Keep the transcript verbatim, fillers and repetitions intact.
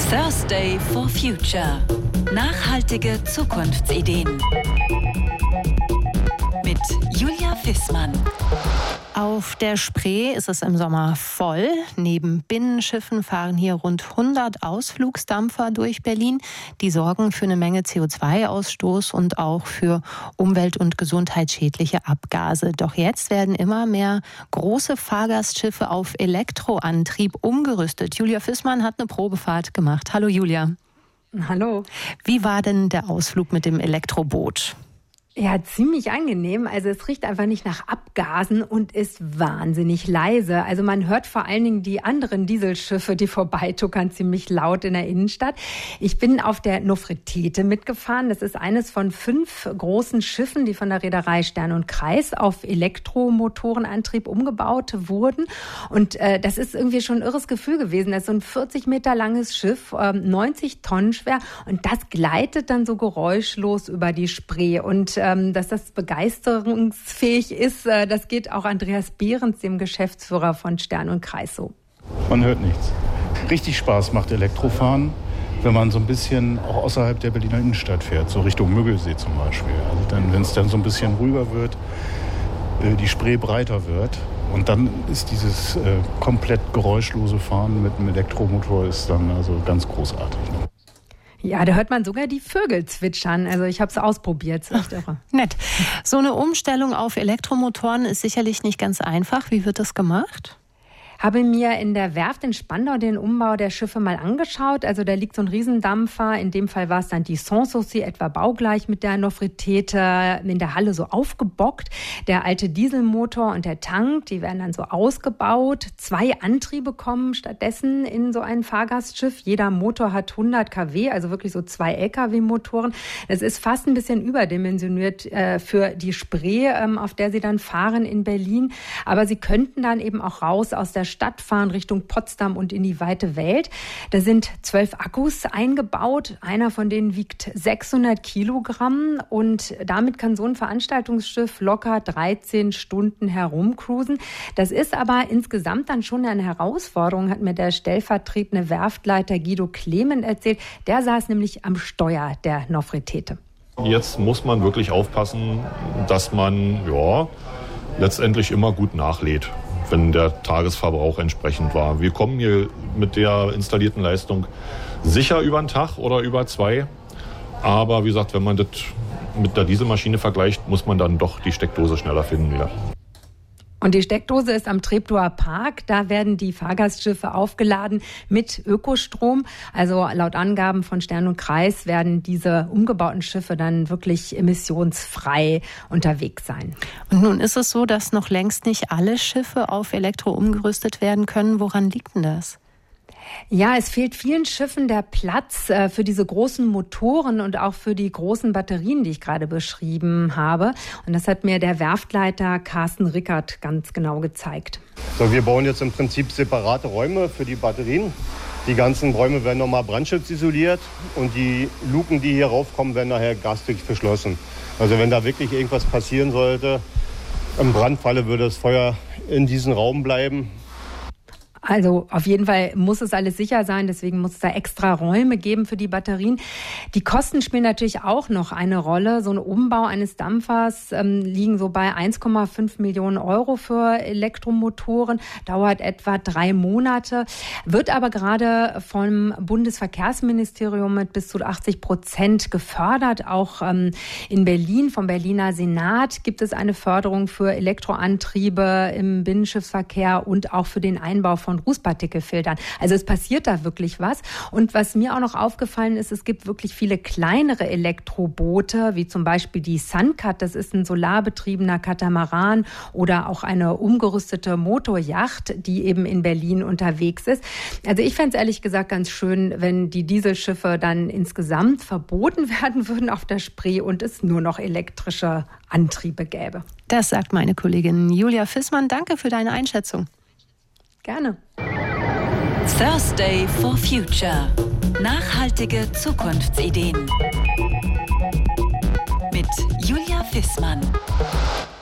Thursday for Future. Nachhaltige Zukunftsideen. Mit Julia Fissmann. Auf der Spree ist es im Sommer voll. Neben Binnenschiffen fahren hier rund hundert Ausflugsdampfer durch Berlin. Die sorgen für eine Menge C O zwei Ausstoß und auch für umwelt- und gesundheitsschädliche Abgase. Doch jetzt werden immer mehr große Fahrgastschiffe auf Elektroantrieb umgerüstet. Julia Fissmann hat eine Probefahrt gemacht. Hallo Julia. Hallo. Wie war denn der Ausflug mit dem Elektroboot? Ja, ziemlich angenehm. Also es riecht einfach nicht nach Abgasen und ist wahnsinnig leise. Also man hört vor allen Dingen die anderen Dieselschiffe, die vorbeituckern, ziemlich laut in der Innenstadt. Ich bin auf der Nofretete mitgefahren. Das ist eines von fünf großen Schiffen, die von der Reederei Stern und Kreis auf Elektromotorenantrieb umgebaut wurden. Und äh, das ist irgendwie schon ein irres Gefühl gewesen. Das ist so ein vierzig Meter langes Schiff, äh, neunzig Tonnen schwer. Und das gleitet dann so geräuschlos über die Spree. Und dass das begeisterungsfähig ist, das geht auch Andreas Behrens, dem Geschäftsführer von Stern und Kreis, so. Man hört nichts. Richtig Spaß macht Elektrofahren, wenn man so ein bisschen auch außerhalb der Berliner Innenstadt fährt, so Richtung Müggelsee zum Beispiel. Also dann, wenn es dann so ein bisschen ruhiger wird, die Spree breiter wird. Und dann ist dieses äh, komplett geräuschlose Fahren mit einem Elektromotor ist dann also ganz großartig. Ne? Ja, da hört man sogar die Vögel zwitschern. Also ich habe es ausprobiert. Das ist echt irre. Nett. So eine Umstellung auf Elektromotoren ist sicherlich nicht ganz einfach. Wie wird das gemacht? Habe mir in der Werft in Spandau den Umbau der Schiffe mal angeschaut. Also da liegt so ein Riesendampfer. In dem Fall war es dann die Sanssouci, etwa baugleich mit der Nofretete, in der Halle so aufgebockt. Der alte Dieselmotor und der Tank, die werden dann so ausgebaut. Zwei Antriebe kommen stattdessen in so ein Fahrgastschiff. Jeder Motor hat hundert Kilowatt, also wirklich so zwei L K W-Motoren. Das ist fast ein bisschen überdimensioniert äh, für die Spree, ähm, auf der sie dann fahren in Berlin. Aber sie könnten dann eben auch raus aus der Stadt fahren, Richtung Potsdam und in die weite Welt. Da sind zwölf Akkus eingebaut. Einer von denen wiegt sechshundert Kilogramm und damit kann so ein Veranstaltungsschiff locker dreizehn Stunden herumcruisen. Das ist aber insgesamt dann schon eine Herausforderung, hat mir der stellvertretende Werftleiter Guido Clement erzählt. Der saß nämlich am Steuer der Nofretete. Jetzt muss man wirklich aufpassen, dass man ja letztendlich immer gut nachlädt, wenn der Tagesverbrauch entsprechend war. Wir kommen hier mit der installierten Leistung sicher über einen Tag oder über zwei. Aber wie gesagt, wenn man das mit der Dieselmaschine vergleicht, muss man dann doch die Steckdose schneller finden wieder. Und die Steckdose ist am Treptower Park. Da werden die Fahrgastschiffe aufgeladen mit Ökostrom. Also laut Angaben von Stern und Kreis werden diese umgebauten Schiffe dann wirklich emissionsfrei unterwegs sein. Und nun ist es so, dass noch längst nicht alle Schiffe auf Elektro umgerüstet werden können. Woran liegt denn das? Ja, es fehlt vielen Schiffen der Platz äh, für diese großen Motoren und auch für die großen Batterien, die ich gerade beschrieben habe. Und das hat mir der Werftleiter Carsten Rickert ganz genau gezeigt. So, wir bauen jetzt im Prinzip separate Räume für die Batterien. Die ganzen Räume werden nochmal brandschuttisoliert und die Luken, die hier raufkommen, werden nachher gasdicht verschlossen. Also wenn da wirklich irgendwas passieren sollte, im Brandfalle würde das Feuer in diesem Raum bleiben. Also auf jeden Fall muss es alles sicher sein, deswegen muss es da extra Räume geben für die Batterien. Die Kosten spielen natürlich auch noch eine Rolle. So ein Umbau eines Dampfers ähm, liegen so bei eins Komma fünf Millionen Euro für Elektromotoren, dauert etwa drei Monate, wird aber gerade vom Bundesverkehrsministerium mit bis zu achtzig Prozent gefördert. Auch ähm, in Berlin, vom Berliner Senat, gibt es eine Förderung für Elektroantriebe im Binnenschiffsverkehr und auch für den Einbau von Rußpartikelfiltern. Also es passiert da wirklich was. Und was mir auch noch aufgefallen ist, es gibt wirklich viele kleinere Elektroboote, wie zum Beispiel die Suncut, das ist ein solarbetriebener Katamaran oder auch eine umgerüstete Motoryacht, die eben in Berlin unterwegs ist. Also ich fände es ehrlich gesagt ganz schön, wenn die Dieselschiffe dann insgesamt verboten werden würden auf der Spree und es nur noch elektrische Antriebe gäbe. Das sagt meine Kollegin Julia Fissmann. Danke für deine Einschätzung. Gerne. Thursday for Future. Nachhaltige Zukunftsideen. Mit Julia Fissmann.